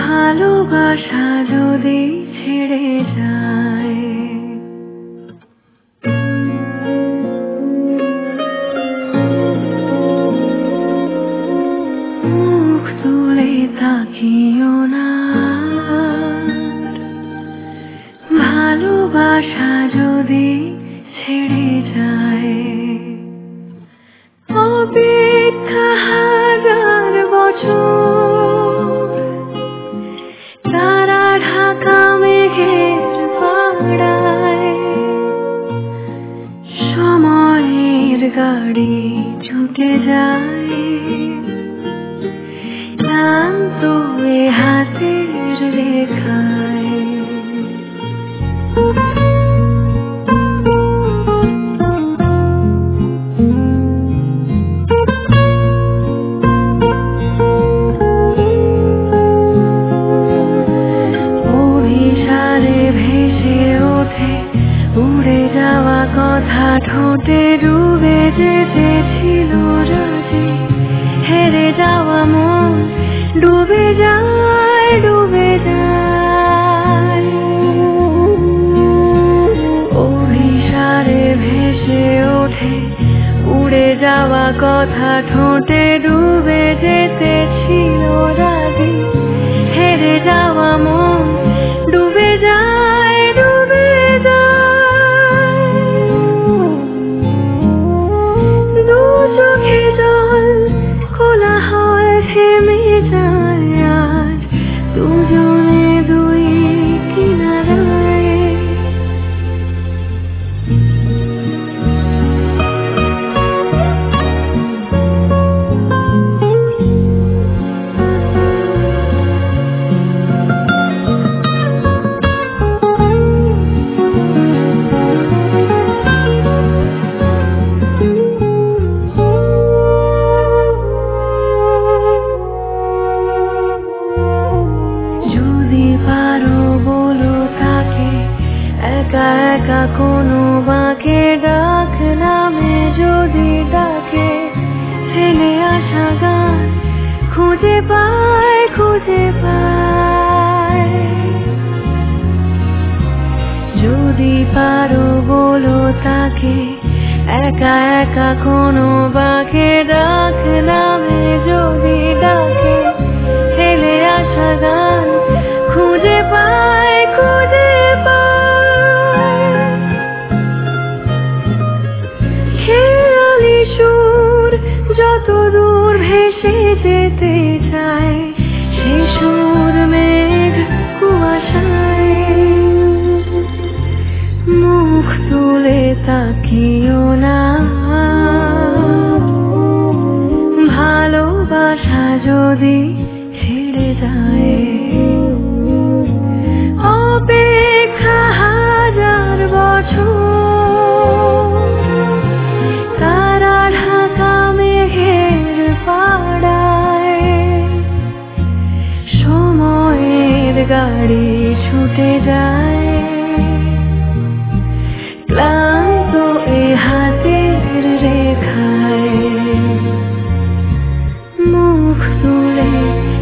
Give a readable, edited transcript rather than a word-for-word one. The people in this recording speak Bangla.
ভালোবাসা যদি ছেড়ে যায়, মুখ তুলে তাকিও না। ভালোবাসা যদি ছেড়ে যায়, অপেক্ষা হাজার বছর, তারা ঢাকা মেঘের পাড়ায়, সময়ের গাড়ি ছুটে যায়, ক্লান্ত এ হাতের রেখায়। উড়ে যাওয়া কথা ঠোঁটে ডুবে যেতে ছিল রাজি, হেরে যাওয়া মন ডুবে যায়, ডুবে যায়। অভিসারে ভেসে ওঠে উড়ে যাওয়া কথা ঠোঁটে ডুবে যেতে ছিল রাজি, হেরে যাওয়া মন ডুবে যায়, ডুবে যায়। দু চোখে জল খোলা হয়, থেমে যায় আজ দুজনে দুই কিনারায়। একা একা কোনো বাঁকে ডাক নামে যদি ডাকে, ছেলে আসা গান খুঁজে পায়, খুঁজে পায়। যদি পারো বলো তাকে, একা একা কোনো বাঁকে ডাক নামে যদি ডাকে, ছেলে আসা গান খুঁজে পায়, খুঁজে পায়। খেয়ালি সুর যত দূর ভেসে যেতে চায়, সে সুর মেঘ কুয়াশায়। মুখ তুলে তাকিও না, ভালোবাসা যদি ছেড়ে যায়, অপেক্ষা হাজার বছর, তারা ঢাকা মেঘের পাড়ায়, সময়ের গাড়ি ছুটে যায়, ক্লান্ত এ হাতের রেখায়। মুখ তুলে